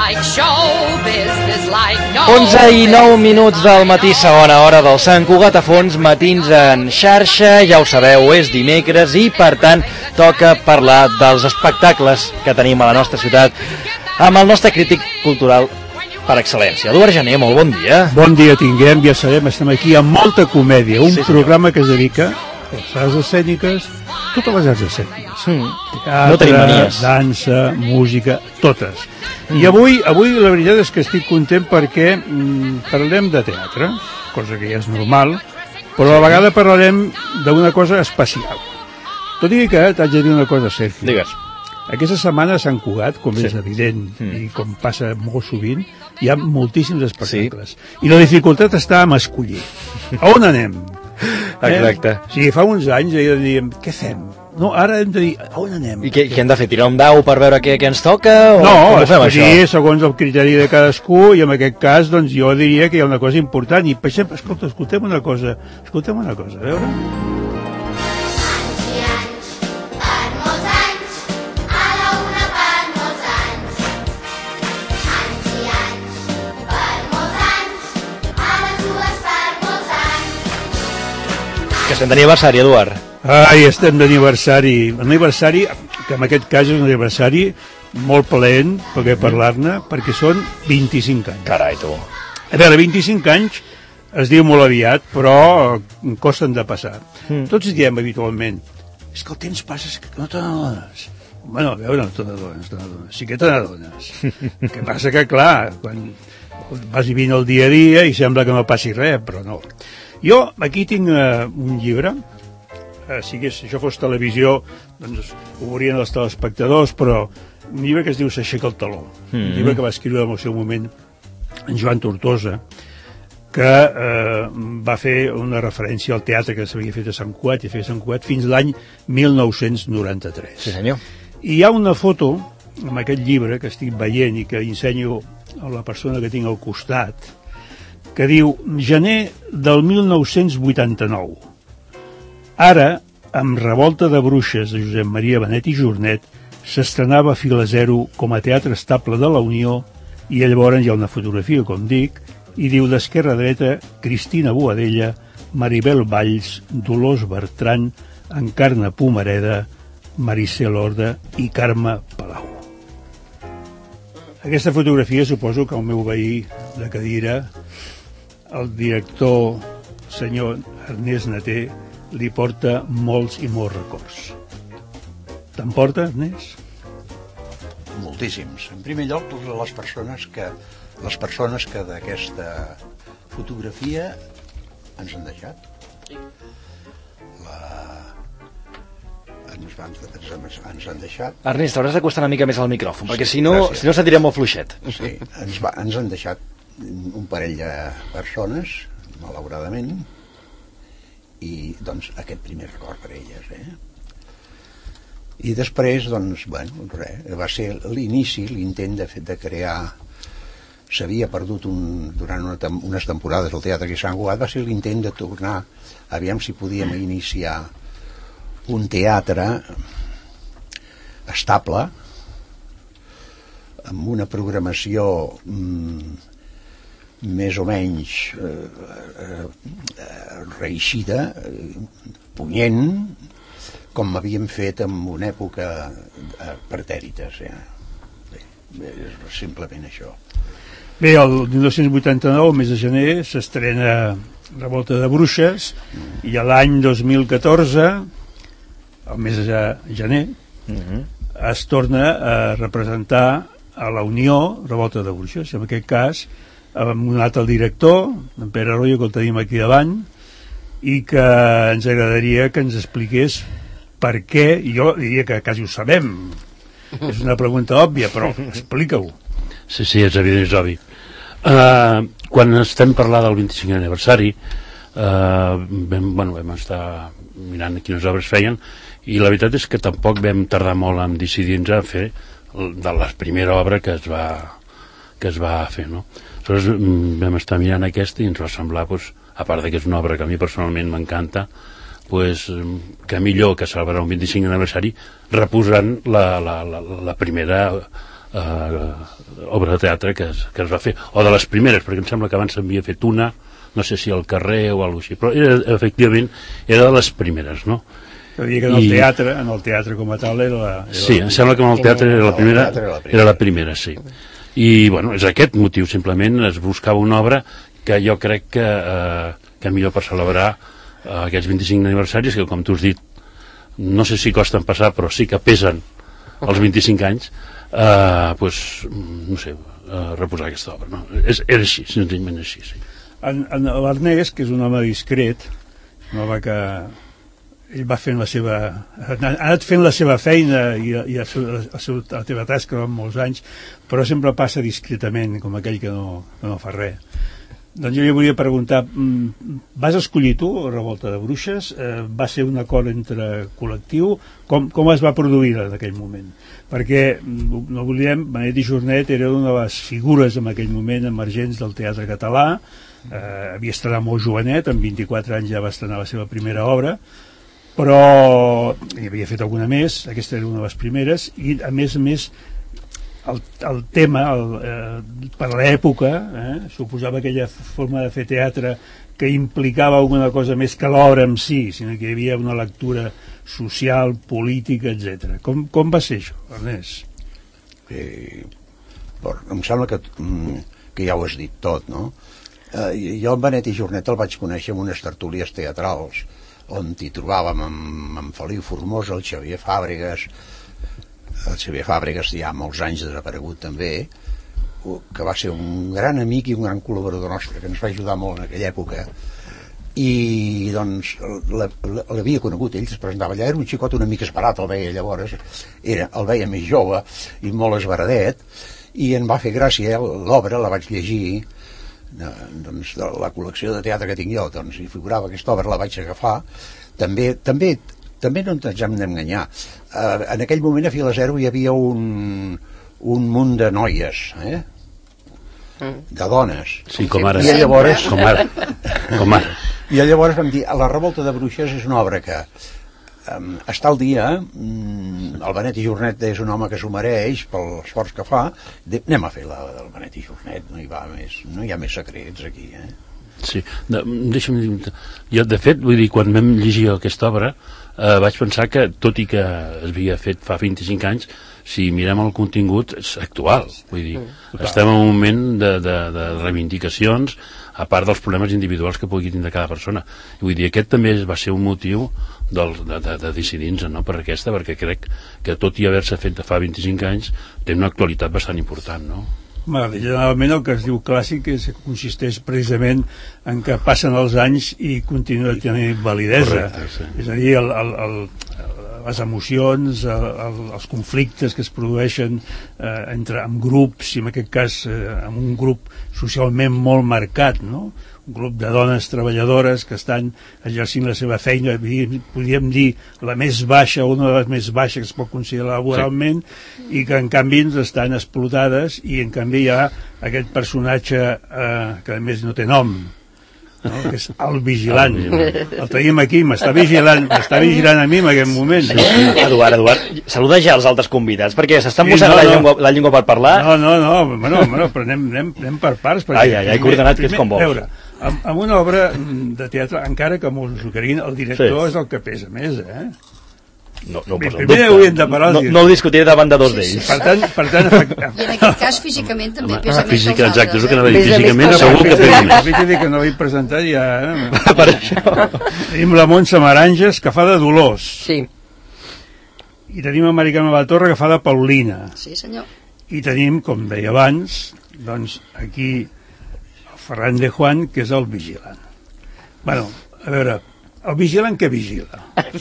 11:09 del matí, segona hora del Sant Cugat a Fons, matins en xarxa, ja ho sabeu, és dimecres i per tant toca parlar dels espectacles que tenim a la nostra ciutat amb el nostre crític cultural per excel·lència. Eduard Jané, molt bon dia. Bon dia tinguem, ja sabem, estem aquí amb molta comèdia, un programa que es dedica a les arts escèniques, totes les arts escèniques. Teatre, no tenim manies. Dansa, música, totes. I avui la veritat és que estic content perquè parlem de teatre, cosa que ja és normal, però a la vegada parlarem d'una cosa especial. Tot i que t'haig de dir una cosa, Sergi. Digues. Aquesta setmana a Sant Cugat, com és evident i com passa molt sovint, hi ha moltíssims espectacles. I la dificultat està en escollir. A on anem? Exacte. O sigui, fa uns anys dèiem, què fem? No, ara hem de dir, a on anem? I què hem de fer? Tirar un dau per veure què ens toca? O no, escollir segons el criteri de cadascú, i en aquest cas, doncs, jo diria que hi ha una cosa important. I, per exemple, escoltem una cosa, a veure... Que estem d'aniversari, Eduard. Ai, estem d'aniversari. Un aniversari, que en aquest cas és un aniversari molt plaent, perquè parlar-ne, perquè són 25 anys. Carai, tu. A veure, 25 anys es diu molt aviat, però costen de passar. Tots diem habitualment, és que el temps passa, és que no te n'adones. Bueno, a veure, no te n'adones. Sí que te n'adones. El que passa que, clar, quan vas vivint el dia a dia i sembla que no passi res, però no. Jo aquí tinc un llibre, si això fos televisió, doncs ho veurien els telespectadors, però un llibre que es diu S'aixeca el teló, un llibre que va escriure en el seu moment en Joan Tortosa, que va fer una referència al teatre que s'havia fet a Sant Cugat, i feia Sant Cugat fins l'any 1993. Sí, senyor. I hi ha una foto en aquest llibre que estic veient i que ensenyo a la persona que tinc al costat, que diu gener del 1989. Ara, amb Revolta de Bruixes de Josep Maria Benet i Jornet, s'estrenava Fila Zero com a teatre estable de la Unió, i llavors hi ha una fotografia, com dic, i diu d'esquerra a dreta Cristina Boadella, Maribel Valls, Dolors Bertran, Encarna Pomareda, Maricel Horda i Carme Palau. Aquesta fotografia suposo que el meu veí de cadira, el director senyor Ernest Naté, li porta molts i molts records. Te'n porta, Ernest? Moltíssims. En primer lloc, les persones que d'aquesta fotografia ens han deixat. Ens han deixat. Ernest, hauràs d'acostar una mica més al micròfon, perquè si no sentirem molt fluixet. Sí, ens han deixat un parell de persones, malauradament, i doncs aquest primer record per elles, I després, doncs, bueno, res, va ser l'inici, l'intent de crear, s'havia perdut durant unes temporades al Teatre que Sant Cugat, va ser l'intent de tornar, aviam si podíem iniciar un teatre estable, amb una programació més o menys reeixida, punyent, com havíem fet en una època pretèrites. És simplement això. Bé, el 1989, el mes de gener, s'estrena Revolta de Bruixes, i l'any 2014, el mes de gener, es torna a representar a la Unió Revolta de Bruixes. En aquest cas hem donat el director, en Pere Arroyo, que el tenim aquí davant, i que ens agradaria que ens expliqués per què. Jo diria que quasi ho sabem, és una pregunta òbvia, però explica-ho. Sí, és evident, és obvi. Quan estem parlant del 25è aniversari, vam estar mirant quines obres feien, i la veritat és que tampoc vam tardar molt en decidir-nos a fer de la primera obra que es va fer, no? Aleshores vam estar mirant aquesta i ens va semblar, a part que és una obra que a mi personalment m'encanta, que millor que celebrar un 25 aniversari reposant la primera obra de teatre que es va fer, o de les primeres, perquè em sembla que abans s'havia fet una, no sé si al carrer o alguna cosa així, però efectivament era de les primeres, no? Dir que en el teatre com a tal sí, em sembla que en el teatre era la primera, sí. I, bueno, és aquest motiu, simplement es buscava una obra que jo crec que millor per celebrar aquests 25 aniversaris, que com tu has dit, no sé si costen passar, però sí que pesen els 25 anys, pues, no sé, reposar aquesta obra, no? Era així, senzillament així, sí. L'Ernest, que és un home discret, un home que ell va fent ha anat fent la seva feina i la seva tasca en molts anys, però sempre passa discretament, com aquell que no fa res. Doncs jo li volia preguntar, vas escollir tu Revolta de Bruixes? Va ser un acord entre col·lectiu? Com es va produir en aquell moment? Perquè, no oblidem, Benet i Jornet era una de les figures en aquell moment emergents del teatre català, havia estrenat molt jovenet, amb 24 anys ja va estrenar la seva primera obra, però hi havia fet alguna més, aquesta era una de les primeres, i a més el tema per l'època suposava aquella forma de fer teatre que implicava alguna cosa més que l'obra en si, sinó que hi havia una lectura social, política, etc. Com va ser això, Ernest? Em sembla que ja ho has dit tot, no? Jo en Benet i Jornet el vaig conèixer en unes tertúlies teatrals on t'hi trobàvem amb Feliu Formosa, el Xavier Fàbregas ja ha molts anys desaparegut també, que va ser un gran amic i un gran col·laborador nostre, que ens va ajudar molt en aquella època, i doncs l'havia conegut, ell es presentava allà, era un xicot una mica esbarat, el veia llavors, el veia més jove i molt esbaradet, i em va fer gràcia l'obra, la vaig llegir, doncs de la col·lecció de teatre que tinc jo, doncs hi figurava aquesta obra, la vaig agafar. També no ens hem d'enganyar, en aquell moment a Fila Zero hi havia un munt de noies, de dones, sí, com ara. I llavors I llavors vam dir, La Revolta de Bruixes és una obra que està al dia, el Benet i Jornet és un home que s'ho mereix pel esforç que fa, anem a fer la del Benet i Jornet, no hi ha més secrets aquí, Sí, deixa'm dir, jo de fet, vull dir, quan vam llegir aquesta obra vaig pensar que, tot i que es havia fet fa 25 anys, si mirem el contingut és actual, vull dir, estem en un moment de reivindicacions, a part dels problemes individuals que pugui tindre cada persona. Vull dir, aquest també va ser un motiu de decidir-nos, no?, per aquesta, perquè crec que tot i haver-se fet de fa 25 anys té una actualitat bastant important, no? Generalment el que es diu clàssic consisteix precisament en que passen els anys i continua tenint validesa. Correcte, sí. És a dir, les emocions, els conflictes que es produeixen amb grups, i en aquest cas amb un grup socialment molt marcat, no? Un grup de dones treballadores que estan exercint la seva feina, podríem dir la més baixa, una de les més baixes que es pot considerar laboralment, i que en canvi estan explotades, i en canvi hi ha aquest personatge que a més no té nom, no? Que és el vigilant. El tenim aquí, m'està vigilant a mi en aquest moment. Eduard, saluda ja els altres convidats, perquè s'estan mossegant la llengua per parlar. No, però anem per parts. Ai, coordenat, que és com vols. A veure, amb una obra de teatre, encara que molts ho creguin, el director és el que pesa més, No ho poso en primer hauríem de parar no ho discutiré davant de dos d'ells. Per tant, i en aquest cas físicament també pesa més que els altres. Exacte, és el que no físicament segur que pesa més. Que no l'he presentat ja, per això. Tenim la Montse Maranges, que fa de Dolors. Sí. I tenim Americana La Torre, que fa de Paulina. Sí, senyor. I tenim, com deia abans, doncs aquí el Ferran de Juan, que és el vigilant. Bueno, a veure, el vigilant què vigila?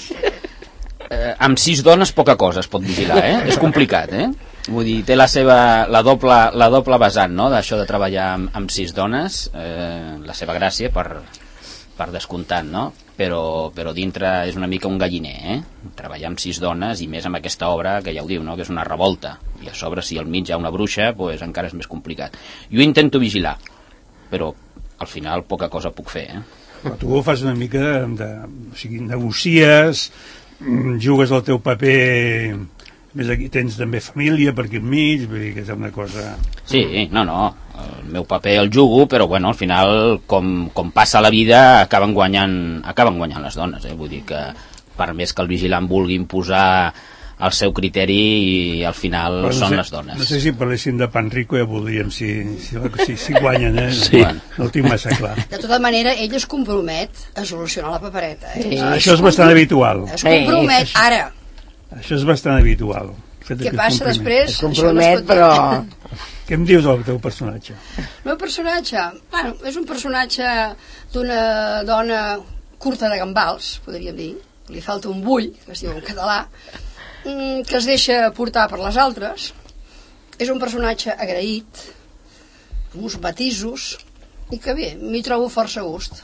Amb 6 dones poca cosa es pot vigilar, és complicat, vull dir, té la doble vessant, no?, d'això de treballar amb 6 dones, la seva gràcia per descomptat, no?, però dintre és una mica un galliner, treballar amb 6 dones, i més amb aquesta obra que ja ho diu, no?, que és una revolta, i a sobre si al mig hi ha una bruixa, pues encara és més complicat. Jo intento vigilar, però al final poca cosa puc fer, Però tu ho fas una mica o sigui, negocies, jugues el teu paper més aquí tens també família per aquí enmig, vull dir que és una cosa... Sí, no, el meu paper el jugo, però bueno, al final, com passa la vida, acaben guanyant les dones, vull dir que per més que el vigilant vulgui imposar el seu criteri, i al final són les dones. No sé si parléssim de pan rico, ja voldríem si guanyen, Sí. No ho tinc massa clar. De tota manera, ell es compromet a solucionar la papereta. Sí. Això és bastant habitual. Es compromet, ara. Això és bastant habitual. Què passa després? Es compromet, però... Què em dius del teu personatge? El meu personatge? Bueno, és un personatge d'una dona curta de gambals, podríem dir. Li falta un bull, que es diu en català, que es deixa portar per les altres. És un personatge agraït, amb uns matisos, i que bé, m'hi trobo força a gust.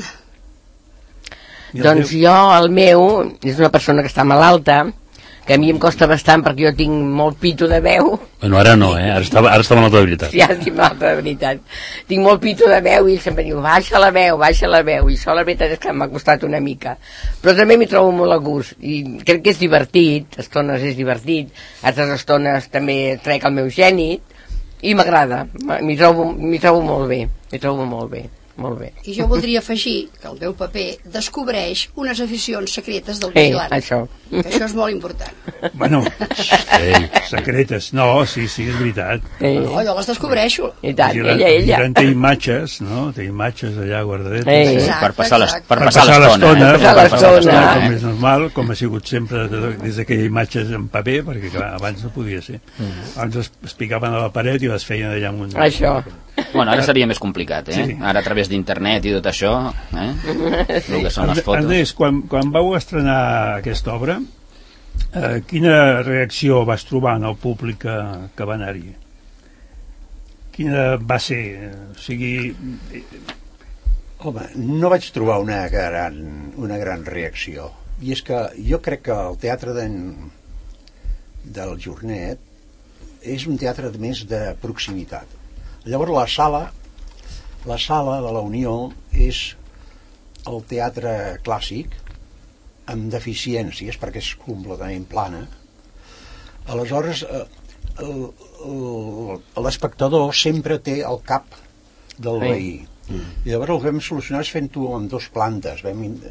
Doncs jo, el meu, és una persona que està malalta, que a mi em costa bastant perquè jo tinc molt pito de veu. Bueno, ara no, ara està malalta de veritat. Sí, ara estic malalta de veritat. Tinc molt pito de veu i ell sempre diu, baixa la veu, i això la veritat és que m'ha costat una mica. Però també m'hi trobo molt a gust i crec que és divertit, estones és divertit, altres estones també trec el meu gènit i m'agrada, m'hi trobo molt bé, molt bé. I jo voldria afegir que el meu paper descobreix unes aficions secretes del vigilant. Això. Que això és molt important. Bueno, secretes. No, sí, és veritat. No, jo les descobreixo. I tant, ella. Té imatges, no? Té imatges allà guardadetes. Exacte, per passar l'estona. l'estona. Com és normal, com ha sigut sempre des d'aquelles imatges en paper, perquè clar, abans no podia ser. Abans es picaven a la paret i les feien allà amunt. Això. Bueno, ara seria més complicat, Sí. Ara a través d'internet i tot això, el que són les fotos. Ernest, quan vau estrenar aquesta obra, quina reacció vas trobar en el públic que va anar-hi? Quina va ser? O sigui... Home, no vaig trobar una gran reacció. I és que jo crec que el teatre del Jornet és un teatre més de proximitat. Llavors la sala de la Unió és el teatre clàssic amb deficiències perquè és completament plana. Aleshores l'espectador sempre té el cap del veí. I llavors el vam solucionar fent-ho amb 2 plantes.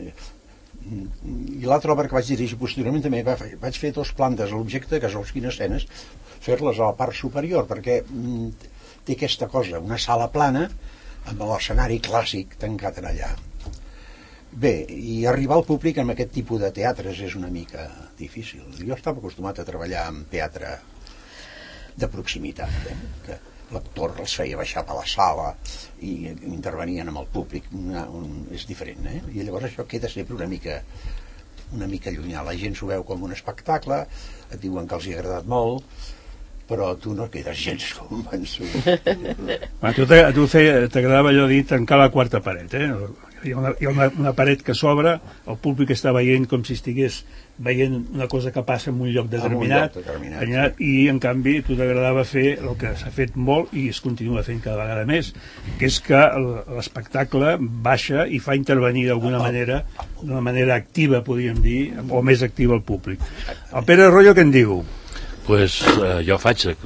I l'altra obra que vaig dirigir posteriorment també vaig fer 2 plantes. L'objecte, que és les escenes, fer-les a la part superior, perquè té aquesta cosa, una sala plana amb l'escenari clàssic tancat en allà. Bé, i arribar al públic amb aquest tipus de teatres és una mica difícil. Jo estava acostumat a treballar amb teatre de proximitat, que l'actor els feia baixar per la sala i intervenien amb el públic. És diferent, I llavors això queda sempre una mica llunyà. La gent s'ho veu com un espectacle, et diuen que els hi ha agradat molt, però tu no quedes gens convençut. A tu t'agradava allò dir tancar la quarta paret, Hi ha una paret que s'obre, el públic està veient com si estigués veient una cosa que passa en un lloc determinat, i en canvi tu t'agradava fer el que s'ha fet molt i es continua fent cada vegada més, que és que l'espectacle baixa i fa intervenir d'alguna manera, d'una manera activa, podríem dir, o més activa al públic. El Pere Royo què en diu? Pues jo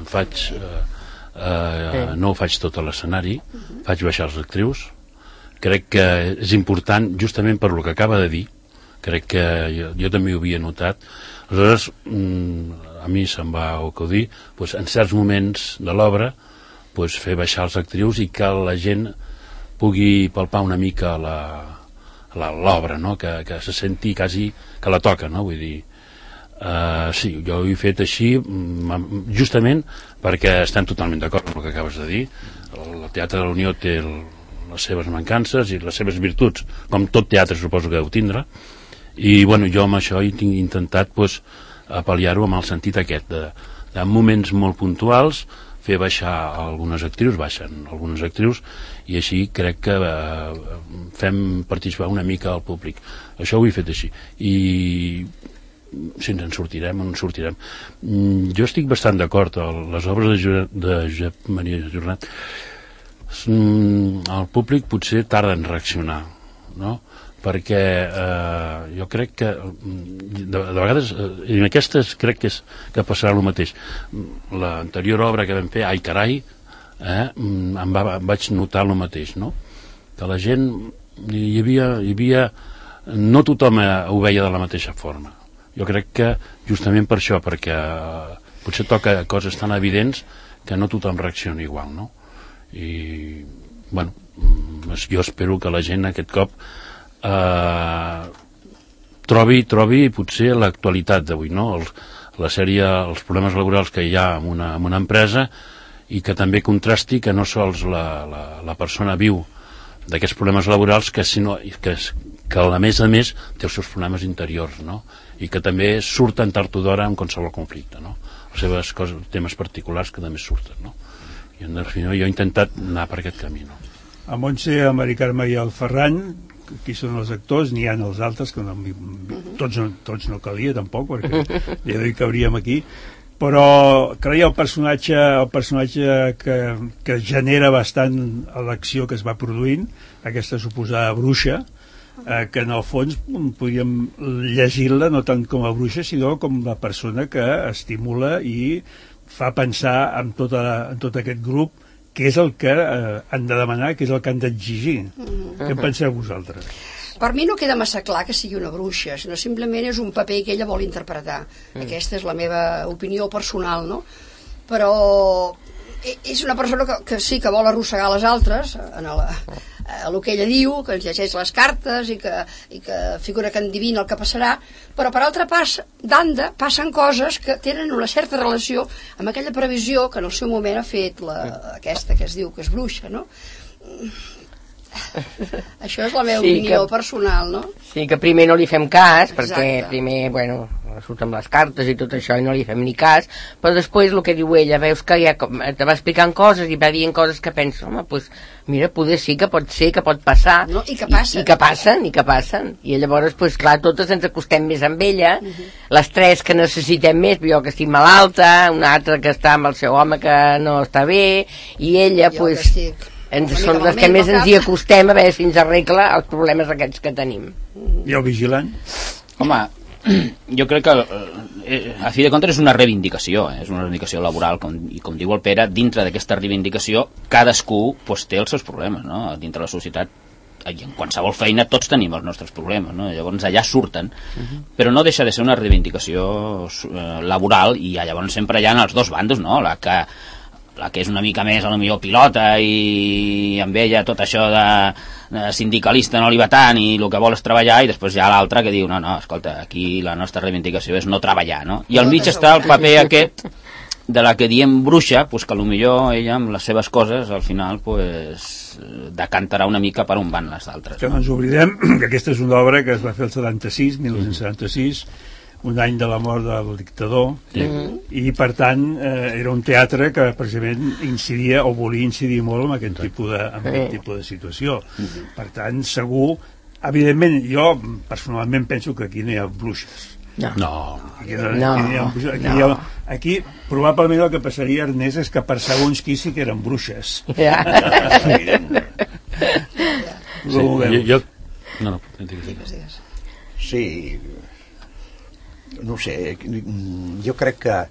no ho faig tot a l'escenari, faig baixar els actrius. Crec que és important justament per lo que acaba de dir. Crec que jo també ho havia notat. Aleshores, a mi se'm va acudir en certs moments de l'obra fer baixar els actrius i que la gent pugui palpar una mica l'obra, no? Que se senti quasi que la toca, no? Vull dir, sí, jo ho he fet així justament perquè estem totalment d'acord amb el que acabes de dir. El Teatre de la Unió té les seves mancances i les seves virtuts, com tot teatre suposo que deu tindre, i bueno, jo amb això he intentat apel·liar-ho amb el sentit aquest de moments molt puntuals fer baixar algunes actrius, baixen algunes actrius, i així crec que fem participar una mica al públic. Això ho he fet així, i si ens en sortirem o no en sortirem. Jo estic bastant d'acord. Les obres de Josep Maria Jornet, el públic potser tarda en reaccionar, no? perquè jo crec que de vegades, i en aquestes crec que passarà el mateix. L'anterior obra que vam fer, Ai carai, vaig notar el mateix, no? Que la gent hi havia no tothom ho veia de la mateixa forma. Jo crec que justament per això, perquè potser toca coses tan evidents que no tothom reacciona igual, no? I bueno, jo espero que la gent aquest cop trobi potser l'actualitat d'avui, no? La sèrie, els problemes laborals que hi ha en una empresa, i que també contrasti que no sols la persona viu d'aquests problemes laborals, que a més té els seus problemes interiors, no? I que també surten tard o d'hora en qualsevol conflicte, no? Els seus temes particulars que també surten, no? I en definitiva jo he intentat anar per aquest camí, no? A Montse, a Mari Carme i al Ferran, qui són els actors, n'hi ha els altres, que tots no calia tampoc, perquè ja hi cabríem aquí, però creia el personatge que genera bastant l'acció que es va produint, aquesta suposada bruixa, que en el fons podríem llegir-la no tant com a bruixa, sinó com la persona que estimula i fa pensar en tot aquest grup què és el que han de demanar, què és el que han d'exigir. Què en penseu vosaltres? Per mi no queda massa clar que sigui una bruixa, sinó simplement és un paper que ella vol interpretar. Aquesta és la meva opinió personal, no? Però és una persona que sí que vol arrossegar les altres en el que ella diu, que ens llegeix les cartes i que figura que endivina el que passarà, però per altra banda passen coses que tenen una certa relació amb aquella previsió que en el seu moment ha fet aquesta que es diu que és bruixa, no? Això és la meva opinió personal, no? Sí, que primer no li fem cas, Exacte. perquè primer, surt amb les cartes i tot això i no li fem ni cas, però després el que diu ella, veus que ja te va explicant coses i va dient coses que penso, home, doncs mira, poder sí que pot ser, que pot passar, no, i que passen. I que passen, i llavors, doncs clar, totes ens acostem més amb ella, les tres que necessitem més, jo que estic malalta, una altra que està amb el seu home que no està bé, i ella, doncs són les que més ens hi acostem a veure si ens arregla els problemes aquests que tenim. I el vigilant? Home, jo crec que a fi de comptes és una reivindicació, és una reivindicació laboral, i com diu el Pere, dintre d'aquesta reivindicació cadascú té els seus problemes, no? Dintre la societat i en qualsevol feina tots tenim els nostres problemes, no? Llavors allà surten, però no deixa de ser una reivindicació laboral, i llavors sempre hi ha els dos bandos, no? La que és una mica més a lo millor pilota i amb ella tot això de sindicalista no li va tant i el que vol és treballar, i després hi ha l'altra que diu no, escolta, aquí la nostra reivindicació és no treballar, no? I al mig està el paper aquest de la que diem bruixa, que potser ella amb les seves coses al final decantarà una mica per on van les altres. Que no ens oblidem que aquesta és una obra que es va fer el 1976, un any de la mort del dictador, i per tant era un teatre que precisament incidia o volia incidir molt en aquest tipus de situació. Per tant, segur, evidentment, jo personalment penso que aquí no hi ha bruixes. Aquí probablement el que passaria, Ernest, és que per segons qui sí que eren bruixes. Sí, no sé, jo crec que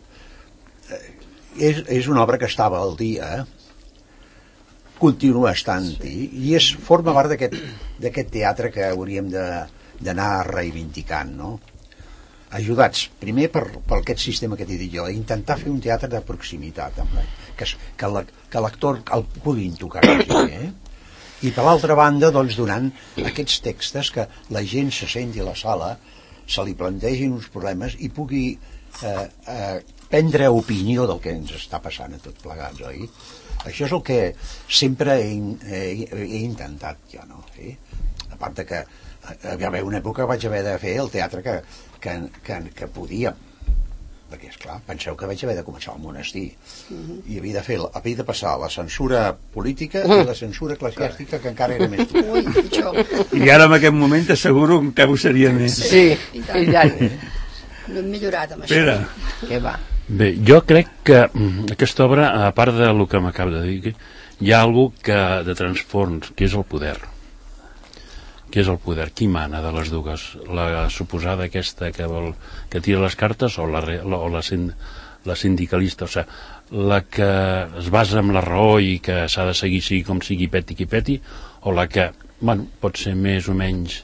és una obra que estava al dia, continua estant-hi, i forma part d'aquest teatre que hauríem d'anar reivindicant, no? Ajudats primer per aquest sistema que t'he dit jo, intentar fer un teatre de proximitat, que l'actor el puguin tocar aquí, i per l'altra banda, doncs, donant aquests textos que la gent se senti a la sala, se li plantegin uns problemes i pugui prendre opinió del que ens està passant a tots plegats, oi? Això és el que sempre he intentat jo, no? A part que hi va haver una època que vaig haver de fer el teatre que podia, perquè esclar, penseu que vaig haver de començar al monestir i havia de passar la censura política i la censura eclesiàstica, que encara era més dura. I ara en aquest moment t'asseguro que ho seria més. Sí, i tant. No hem millorat amb això. Pere. Què va? Bé, jo crec que aquesta obra, a part del que m'acaba de dir, hi ha alguna cosa de transfons, que és el poder. Què és el poder? Qui mana de les dues? La suposada aquesta que tira les cartes o la sindicalista? O sigui, la que es basa en la raó i que s'ha de seguir sigui com sigui, peti qui peti, o la que, bueno, pot ser més o menys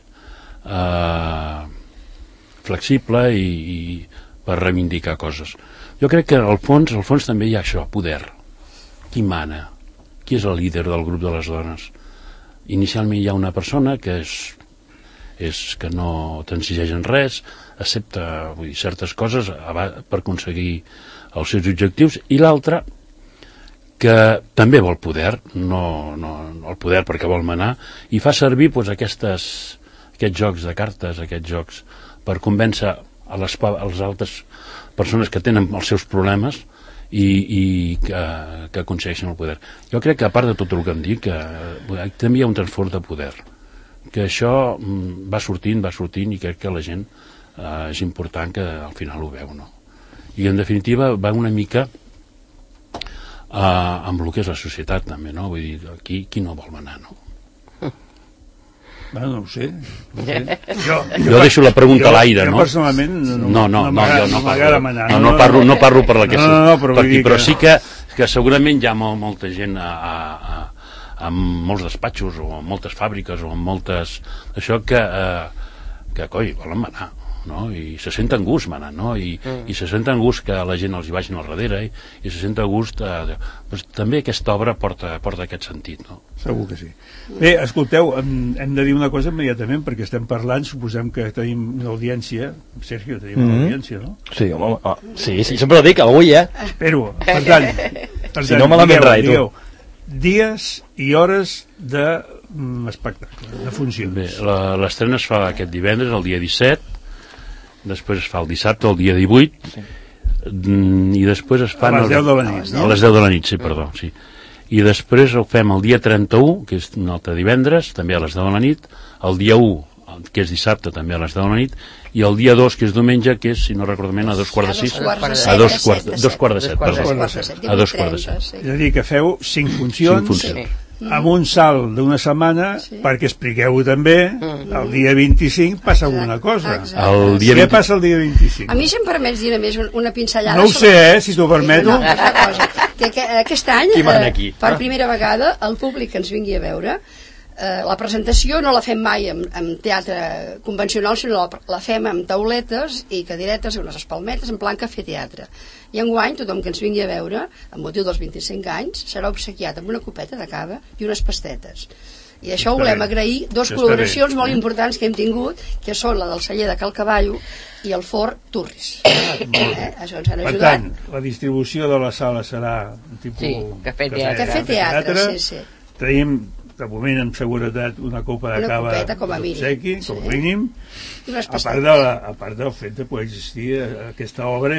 flexible i per reivindicar coses. Jo crec que al fons també hi ha això, poder. Qui mana? Qui és el líder del grup de les dones? Inicialment hi ha una persona que que no transigeix en res, accepta certes coses per aconseguir els seus objectius, i l'altra que també vol poder, no el poder perquè vol manar, i fa servir aquests jocs de cartes, aquests jocs per convèncer a les altres persones que tenen els seus problemes i que aconsegueixen el poder. Jo crec que, a part de tot el que em dic, també hi ha un transport de poder, que això va sortint i crec que la gent és important que al final ho veu, no? I en definitiva va una mica amb el que és la societat també, no? Vull dir, aquí qui no vol manar, no? Bueno, no ho sé. Jo deixo la pregunta a l'aire, no? Jo personalment no m'agrada manar. No parlo per la que sí. Però sí que segurament hi ha molta gent amb molts despatxos o amb moltes fàbriques o amb moltes... Això que coi, volen manar, no? I se senten gust manant, no? I se senten gust que la gent els hi vagin al darrere i se senten gust... Doncs també aquesta obra porta aquest sentit, no? Segur que sí. Bé, escolteu, hem de dir una cosa immediatament, perquè estem parlant, suposem que tenim una audiència. Sergio, tenim una audiència, no? Sí, home, sí, sempre ho dic, avui, Espero, per tant, si no me l'ha digueu, dies i hores d'espectacle, de funcions. Bé, l'estrena es fa aquest divendres, el dia 17, després es fa el dissabte, el dia 18, i després es fan... A les 10 de la nit, no? A les 10 de la nit, sí, perdó, sí. I després ho fem el dia 31, que és un altre divendres, també a les 10 de la nit, el dia 1, que és dissabte, també a les 10 de la nit, i el dia 2, que és diumenge, que és, si no recordo bé, a 2:45, a 2:17. És a dir, que feu 5 funcions, amb un salt d'una setmana, perquè expliqueu també, el dia 25 passa alguna cosa. Què passa el dia 25? A mi, si em permets dir més una pinzellada... No ho sé, si t'ho permeto. Que aquest any, per primera vegada, el públic que ens vingui a veure, la presentació no la fem mai en teatre convencional, sinó la fem amb tauletes i cadiretes i unes espalmetes en plan cafè teatre. I enguany tothom que ens vingui a veure, amb motiu dels 25 anys, serà obsequiat amb una copeta de cava i unes pastetes. I això ho volem agrair, dues col·laboracions molt importants que hem tingut, que són la del celler de Cal Cavallo i el forn Turris. Això ens han ajudat. Per tant, la distribució de la sala serà tipus cafè teatre. Tenim de moment amb seguretat una copa de cava com a mínim, a part del fet de poder existir aquesta obra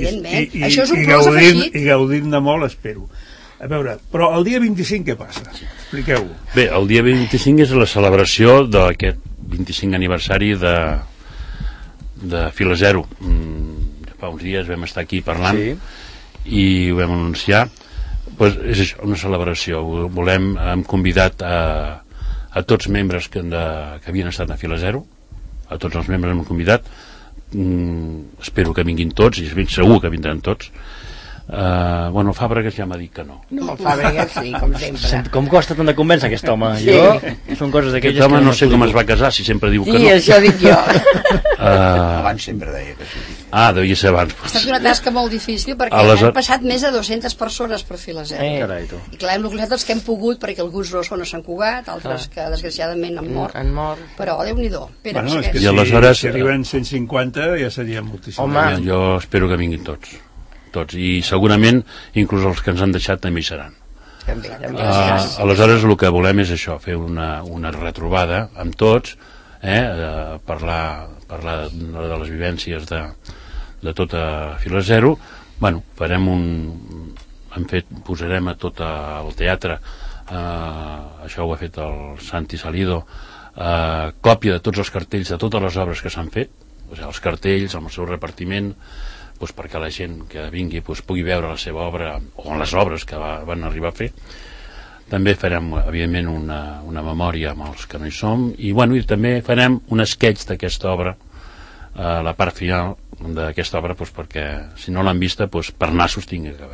i gaudint-ne molt, espero. A veure, però el dia 25 què passa? Expliqueu-ho. Bé, el dia 25 és la celebració d'aquest 25 aniversari de Fila Zero. Fa uns dies vam estar aquí parlant i ho vam anunciar. Pues és això, una celebració. Hem convidat a tots membres que havien estat a Fila Zero, a tots els membres hem convidat. Espero que vinguin tots, i ben segur que vindran tots. Bueno, Fàbregas ja m'ha dit que no. No, Fàbregas sí, com sempre. Com costa tant de convèncer aquest home? Són coses d'aquelles que... Aquest home no sé com es va casar, si sempre diu que no. Sí, això dic jo. Abans sempre deia que sí. Devia ser abans. Ha estat una tasca molt difícil perquè han passat més de 200 persones per Fila Zero. I clar, hem localitzat els que hem pogut, perquè alguns no són a Sant Cugat, altres que desgraciadament han mort. Però Déu-n'hi-do. Bueno, és que si arriben 150 ja seria moltíssim. Jo espero que vinguin tots, i segurament inclús els que ens han deixat també hi seran. Aleshores el que volem és això, fer una retrobada amb tots, parlar de les vivències de tota Fila Zero. Bueno, posarem a tot el teatre, això ho ha fet el Santi Salido, còpia de tots els cartells de totes les obres que s'han fet, els cartells amb el seu repartiment, perquè la gent que vingui pugui veure la seva obra o les obres que van arribar a fer. també farem, evidentment, una memòria amb els que no hi som, i, bueno, i també farem un sketch d'aquesta obra, la part final d'aquesta obra, doncs, perquè si no l'han vista, doncs, per nassos tingui que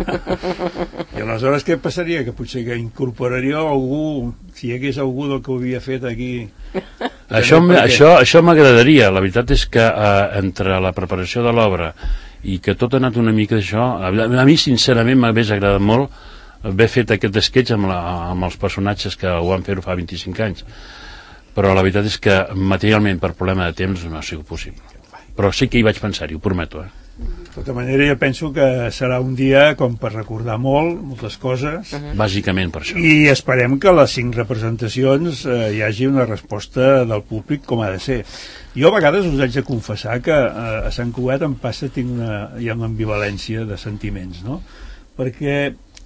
veure. I aleshores què passaria? Que potser que incorporaria algú, si hi hagués algú del que ho havia fet aquí... Això m'agradaria. La veritat és que entre la preparació de l'obra i que tot ha anat una mica d'això, a mi sincerament m'hagués agradat molt haver fet aquest sketch amb els personatges que ho van fer-ho fa 25 anys, però la veritat és que materialment per problema de temps no ha sigut possible, però sí que hi vaig pensar-hi, ho prometo. De tota manera, jo penso que serà un dia com per recordar moltes coses. Bàsicament per això. I esperem que a les 5 representacions hi hagi una resposta del públic com ha de ser. Jo a vegades us haig de confessar que a Sant Cugat em passa, hi ha una ambivalència de sentiments, no? Perquè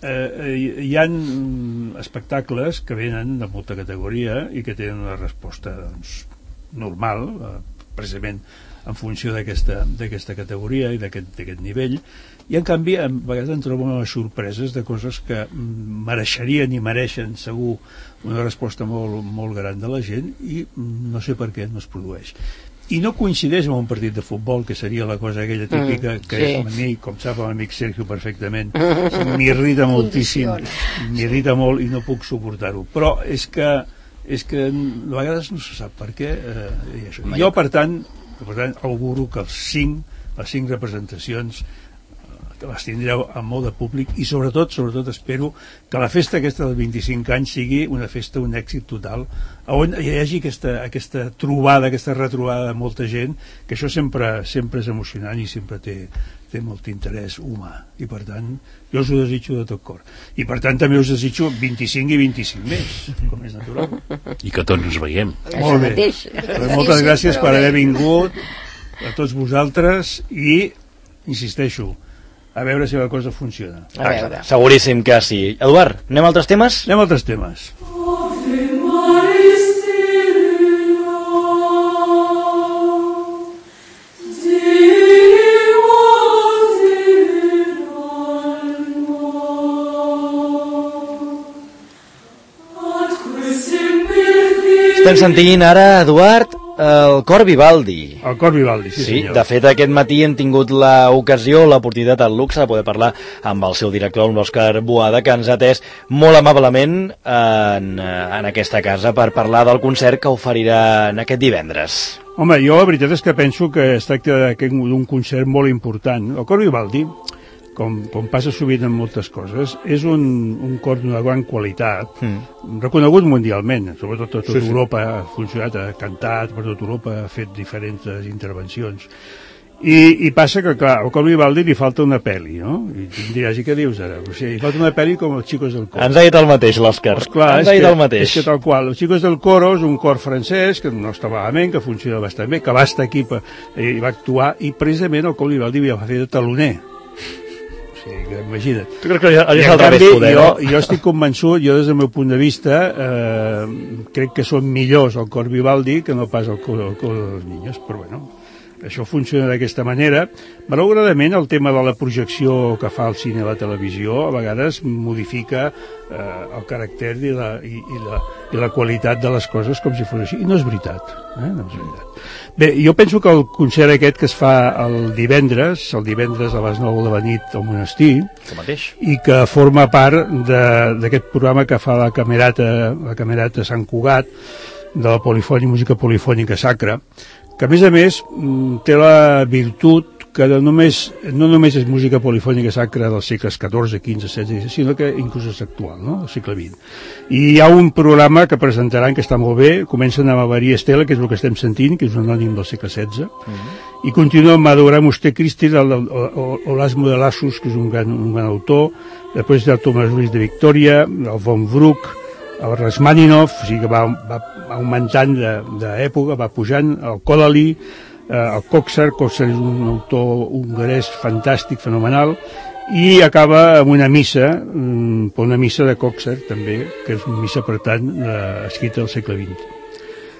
hi ha espectacles que venen de molta categoria i que tenen una resposta, doncs, normal, precisament en funció d'aquesta categoria i d'aquest nivell, i en canvi a vegades en trobo unes sorpreses de coses que mereixerien i mereixen segur una resposta molt gran de la gent, i no sé per què no es produeix. I no coincideix amb un partit de futbol, que seria la cosa aquella típica que sí. A mi, com sap l'amic Sergio perfectament, m'irrita moltíssim, m'irrita molt i no puc suportar-ho, però és que a vegades no se sap per què, i això. Jo per tant auguro que les 5 representacions les tindreu amb molt de públic, i sobretot espero que la festa aquesta dels 25 anys sigui una festa, un èxit total, on hi hagi aquesta trobada, aquesta retrobada de molta gent, que això sempre és emocionant i sempre té molt interès humà, i per tant jo us ho desitjo de tot cor, i per tant també us desitjo 25 i 25 més, com és natural, i que tots ens veiem. Molt bé, moltes gràcies per haver vingut a tots vosaltres, i insisteixo, a veure si la cosa funciona. A veure. Seguríssim que sí. Eduard, anem a altres temes? Anem a altres temes. Estem sentint ara, Eduard, el Cor Vivaldi. El Cor Vivaldi, sí senyor. De fet, aquest matí hem tingut l'ocasió, l'oportunitat, el luxe de poder parlar amb el seu director, amb l'Òscar Boada, que ens ha atès molt amablement en aquesta casa per parlar del concert que oferiran aquest divendres. Home, jo la veritat és que penso que es tracta d'un concert molt important. El Cor Vivaldi, com passa sovint en moltes coses, és un cor d'una gran qualitat, reconegut mundialment, sobretot a tota Europa ha funcionat, ha cantat per tota Europa, ha fet diferents intervencions, i passa que, clar, al Cor Vivaldi li falta una pel·li, no? I em diràs, i què dius ara? O sigui, li falta una pel·li com els Chicos del Coro. Ens ha dit el mateix, l'Òscar. Ens ha dit el mateix. És que tal qual, els Chicos del Coro és un cor francès que no està malament, que funciona bastant bé, que va estar aquí i va actuar, i precisament el Cor Vivaldi va fer de taloner. Imagina't. Tu creus que és al revés, poder, no? Jo estic convençut, jo des del meu punt de vista crec que són millors el Cor Vivaldi que no pas el coro de los niños, però bueno, això funciona d'aquesta manera. Malauradament el tema de la projecció que fa el cine i la televisió a vegades modifica el caràcter i la qualitat de les coses com si fos així, i no és veritat, no és veritat. Bé, jo penso que el concert aquest que es fa el divendres a les 9 de la nit al monestir, i que forma part d'aquest programa que fa la Camerata Sant Cugat, de la música polifònica sacra, que a més té la virtut que no només és música polifònica sacra dels segles XIV, XV, XVI, sinó que inclús és actual, no?, del segle XX. I hi ha un programa que presentaran que està molt bé, comencen amb Maria Estela, que és el que estem sentint, que és un anònim del segle XVI, i continua amb Adoramos te Christi, Olasmo de Lassus, que és un gran autor, després del Tomàs Luis de Victòria, el von Bruck, el Rachmaninoff, o sigui que va augmentant d'època, va pujant, el Kodaly, el Coxar és un autor hongarès fantàstic, fenomenal, i acaba amb una missa, una missa de Coxar també, que és una missa, per tant, escrita al segle XX.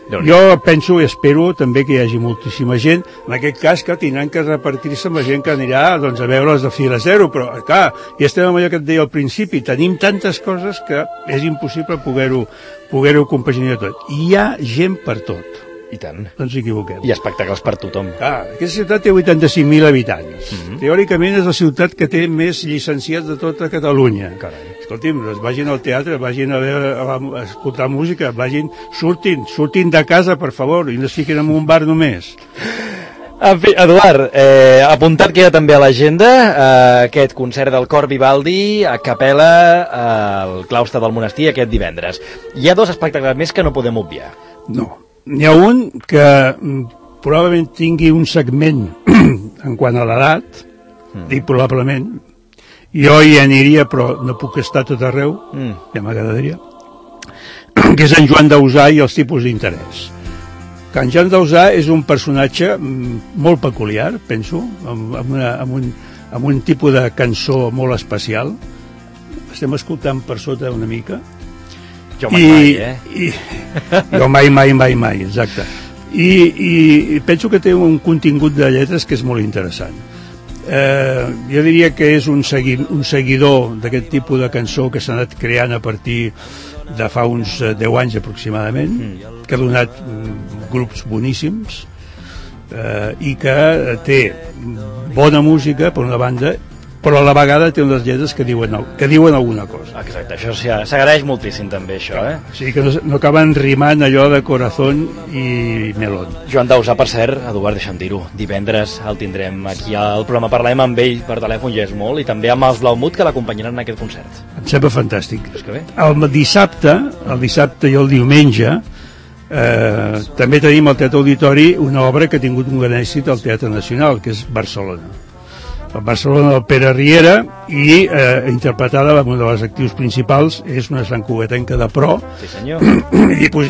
Jo penso i espero també que hi hagi moltíssima gent, en aquest cas que tindran que repartir-se amb la gent que anirà doncs, a veure'ls de fila zero, però clar, ja estem amb allò que et deia al principi, tenim tantes coses que és impossible poder-ho compaginar tot. I hi ha gent per tot. I tant. No ens equivoquem. I espectacles per tothom. Aquesta ciutat té 85.000 habitants. Teòricament és la ciutat que té més llicenciats de tota Catalunya. Carai. Escolti'm, doncs vagin al teatre, vagin a escoltar música, surtin de casa, per favor, i no es fiquin en un bar només. En fi, Eduard, apuntat queda també a l'agenda aquest concert del Cor Vivaldi a Capella al claustre del monestir aquest divendres. Hi ha 2 espectacles més que no podem obviar. No. N'hi ha un que probablement tingui un segment en quant a l'edat, dic probablement. Jo hi aniria, però no puc estar tot arreu, ja m'agradaria, que és en Joan Dausà i els tipus d'interès. Que en Joan Dausà és un personatge molt peculiar, penso, amb un tipus de cançó molt especial. Estem escoltant per sota una mica. Jo mai, Jo mai, exacte. I penso que té un contingut de lletres que és molt interessant. Jo diria que és un seguidor d'aquest tipus de cançó que s'ha anat creant a partir de fa uns 10 anys aproximadament, que ha donat grups boníssims i que té bona música per una banda, però a la vegada té unes lletres que diuen alguna cosa. Exacte, això s'agraeix moltíssim també, això, Sí, que no acaben rimant allò de corazón i melón. Joan Dausà, per cert, Eduard, deixa'm dir-ho, divendres el tindrem aquí al programa, parlarem amb ell per telèfon, ja és molt, i també amb els Blaumut que l'acompanyaran en aquest concert. Em sembla fantàstic. És que bé. El dissabte i el diumenge també tenim al Teatre Auditori una obra que ha tingut un gran èxit al Teatre Nacional, que és Barcelona. Barcelona del Pere Riera i interpretada amb una de les actrius principals és una santcugatenca de pro. Sí, senyor. I doncs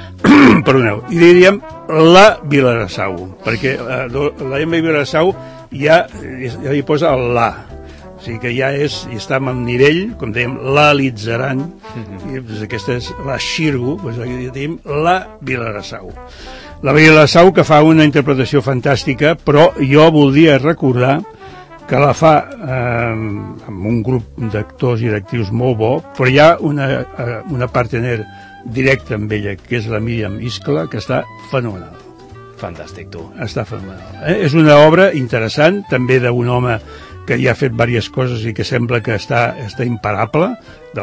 diríem la Vilassau, perquè la M. Vilassau ja hi posa el la, o sigui que ja està en el nivell, com dèiem, la Litzaran, i doncs aquesta és la Xirgu, doncs aquí tenim la Vilassau. La Vilassau, que fa una interpretació fantàstica, però jo voldria recordar que la fa amb un grup d'actors i d'actrius molt bo, però hi ha una partener directa amb ella, que és la Míriam Iscla, que està fenomenal. Fantàstic, tu. Està fenomenal. És una obra interessant, també d'un home que ja ha fet diverses coses i que sembla que està imparable,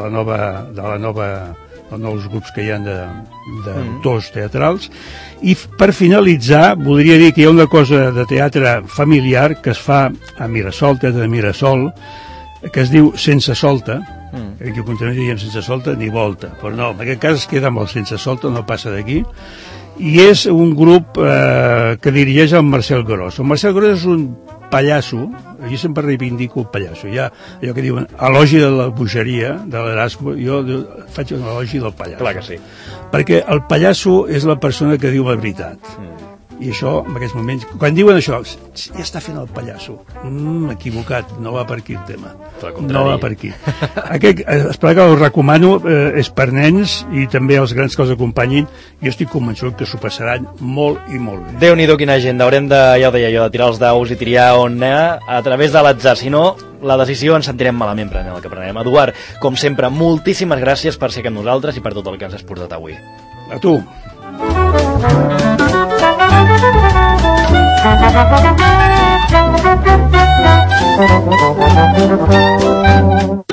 dels nous grups que hi ha d'autors teatrals. I per finalitzar voldria dir que hi ha una cosa de teatre familiar que es fa a Mirasol, Teatre de Mirasol, que es diu Sense Solta, que continuem dient sense solta ni volta, però no, en aquest cas es queda amb el sense solta, no passa d'aquí, i és un grup que dirigeix el Marcel Gros. El Marcel Gros és un pallasso, jo sempre reivindico el pallasso, hi ha allò que diuen elogi de la bogeria, de l'Erasmo, jo faig un elogi del pallasso. Clar que sí. Perquè el pallasso és la persona que diu la veritat. I això, en aquests moments, quan diuen això, ja està fent el pallasso. Equivocat, no va per aquí el tema. No va per aquí. Aquest espectacle el recomano, és per nens i també els grans que els acompanyin. Jo estic convençut que s'ho passaran molt i molt bé. Déu-n'hi-do quina agenda. Haurem de, ja ho deia jo, de tirar els daus i triar on anar a través de l'atzar. Si no, la decisió ens sentirem malament prenent el que prenem. Eduard, com sempre, moltíssimes gràcies per ser amb nosaltres i per tot el que ens has portat avui. A tu. Thank you.